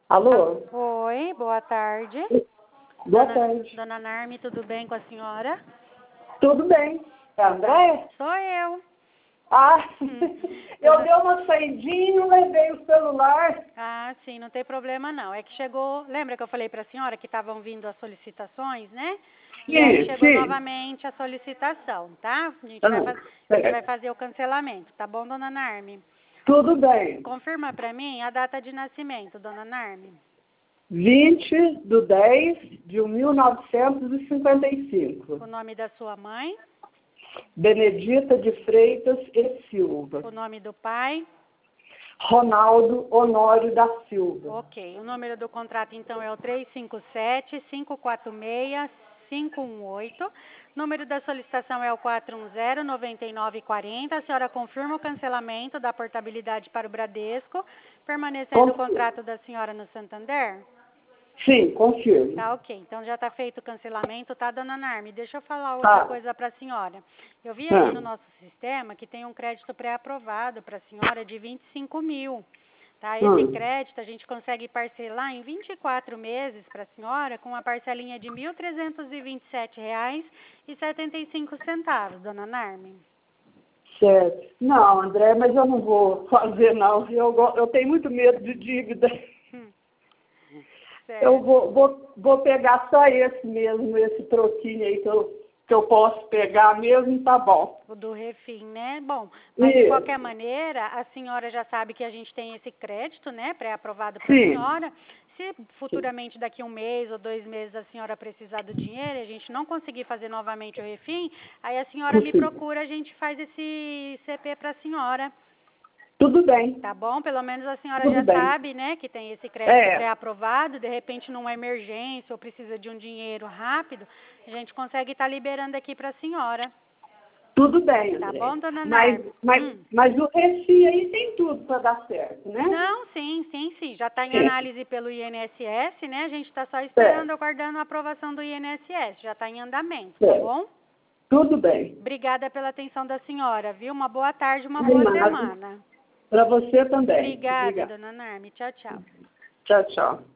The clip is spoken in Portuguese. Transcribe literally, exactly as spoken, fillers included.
Alô? Oi, boa tarde. Boa dona, tarde. Dona Narmi, tudo bem com a senhora? Tudo bem. É a Andréia? Sou eu. Ah, Hum. eu Dona... dei uma saidinha e não levei o celular. Ah, sim, não tem problema não. É que chegou, lembra que eu falei para a senhora que estavam vindo as solicitações, né? E aí Sim, chegou sim. novamente a solicitação, tá? A gente, Ah, vai, faz... a gente vai certo. fazer o cancelamento, tá bom, Dona Narmi? Tudo bem. Confirma para mim a data de nascimento, Dona Narmi. vinte de dez de mil novecentos e cinquenta e cinco. O nome da sua mãe? Benedita de Freitas e Silva. O nome do pai? Ronaldo Honório da Silva. Ok. O número do contrato, então, é o três cinco sete, cinco quatro seis, cinco um oito. Número da solicitação é o quatro um zero, nove nove quatro zero. A senhora confirma o cancelamento da portabilidade para o Bradesco, permanecendo o Confirmo. contrato da senhora no Santander? Sim, confirmo. Tá, ok. Então já está feito o cancelamento, tá, Dona Narmi? Deixa eu falar outra Tá. coisa para a senhora. Eu vi aqui Ah, no nosso sistema que tem um crédito pré-aprovado para a senhora de vinte e cinco mil. Tá? Esse hum. crédito a gente consegue parcelar em vinte e quatro meses para a senhora com uma parcelinha de mil trezentos e vinte e sete reais e setenta e cinco centavos, Dona Narmi. Certo. Não, André, mas eu não vou fazer, não. Eu, go- eu tenho muito medo de dívida. Hum, Eu certo. vou, vou, vou pegar só esse mesmo, esse troquinho aí que eu, que eu posso pegar mesmo, tá bom. O do refim, né? Bom, mas de qualquer Isso. maneira, a senhora já sabe que a gente tem esse crédito, né, pré-aprovado para a Sim. senhora. Se futuramente, daqui um mês ou dois meses, a senhora precisar do dinheiro e a gente não conseguir fazer novamente o refim, aí a senhora me Sim. procura, a gente faz esse C P para a senhora. Tudo bem. Tá bom? Pelo menos a senhora Tudo já bem. sabe, né, que tem esse crédito É, pré-aprovado, de repente numa emergência ou precisa de um dinheiro rápido, a gente consegue estar liberando aqui para a senhora. tudo bem, Tá André. bom, Dona Mas, Narmi? mas, Hum. mas o refim aí tem tudo para dar certo, né? Não, sim, sim, sim. Já está em Sim. análise pelo I N S S, né? A gente está só esperando, Certo, aguardando a aprovação do I N S S. Já está em andamento, tá certo. bom? Tudo bem. Obrigada pela atenção da senhora, viu? Uma boa tarde, uma De boa nada. semana. Para você também. Obrigada, Obrigada. Dona Narmi. Tchau, tchau. Tchau, tchau.